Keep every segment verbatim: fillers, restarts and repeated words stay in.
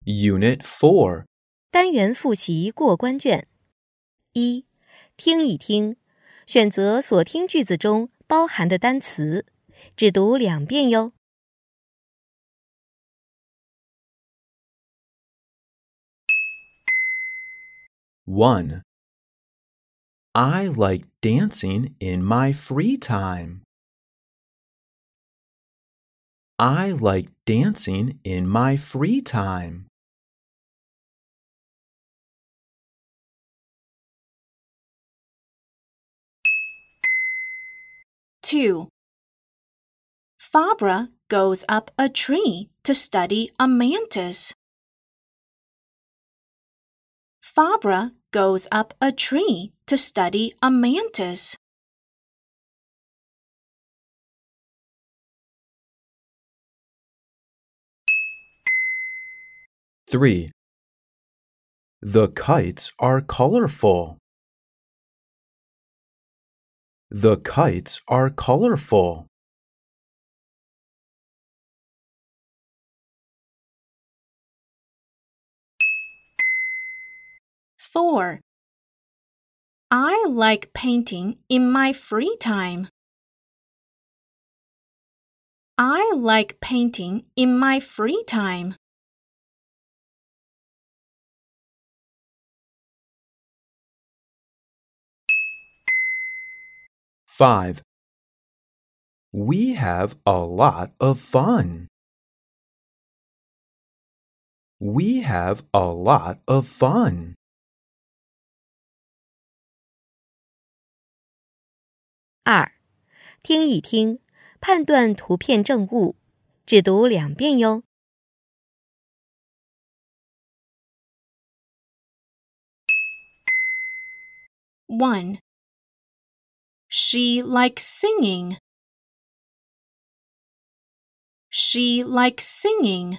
Unit four. 单元复习过关卷。一、听一听，选择所听句子中包含的单词，只读两遍哟。 one. I like dancing in my free time. I like dancing in my free time. two. Barbara goes up a tree to study a mantis. Barbara goes up a tree to study a mantis. three. The kites are colorful. The kites are colorful. four. I like painting in my free time. I like painting in my free time. five. We have a lot of fun. We have a lot of fun. 二、听一听，判断图片正误，只读两遍哟。 one. She likes singing. She likes singing.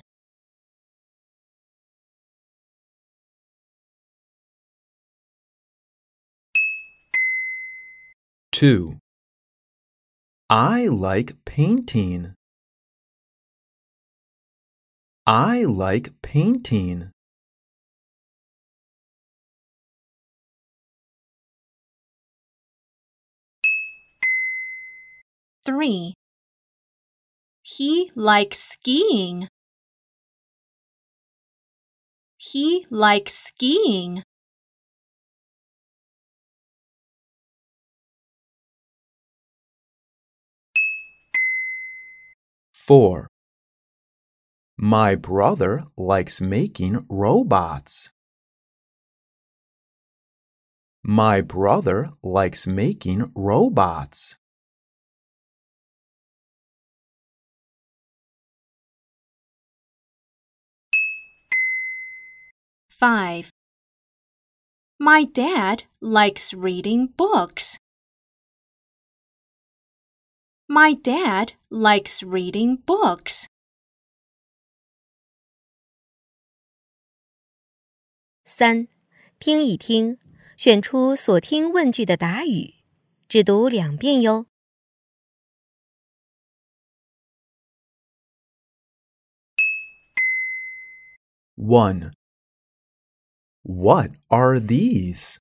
two. I like painting. I like painting. three. He likes skiing. He likes skiing. four. My brother likes making robots. My brother likes making robots. five. My dad likes reading books. My dad likes reading books. 三、听一听，选出所听问句的答语，只读两遍哟。 one. What are these?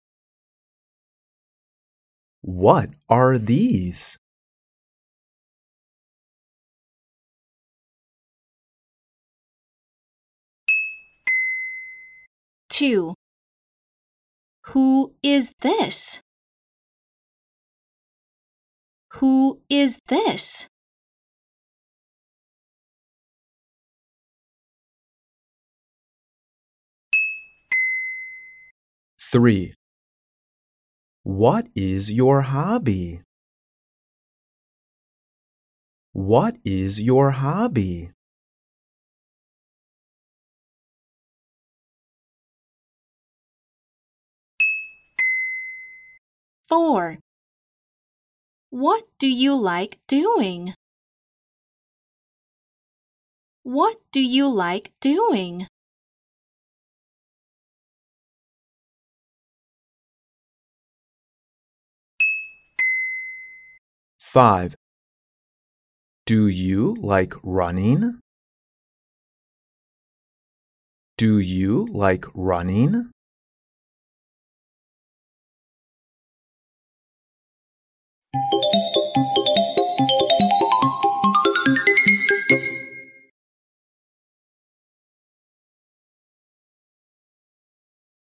What are these? two. Who is this? Who is this? three. What is your hobby? What is your hobby? four. What do you like doing? What do you like doing? five. Do you like running? Do you like running?